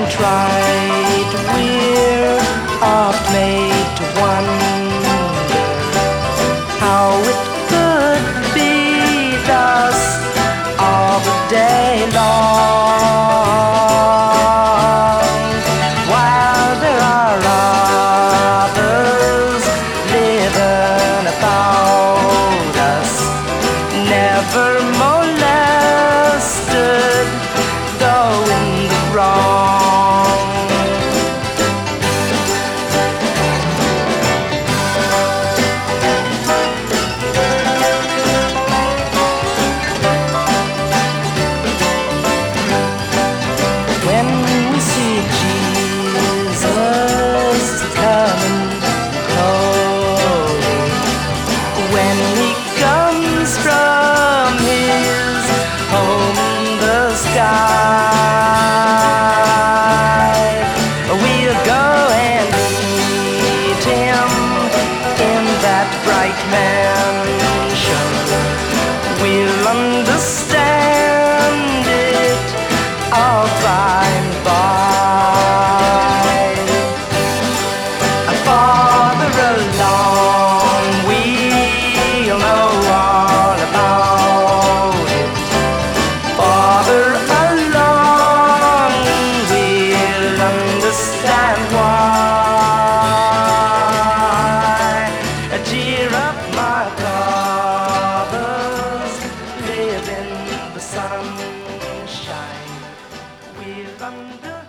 contrite, we're oft made to wonder how it could be thus all the day long, while there are others living about us, never molested, though in the wrong. When we see Jesus coming home, when he comes from his home in the sky, we'll go and meet him in that bright mansion. We'll understand it all by and by. Farther along, we'll know all about it. Farther along, we'll understand why. Cheer up, my brothers, live in the sunshine. We'll understand.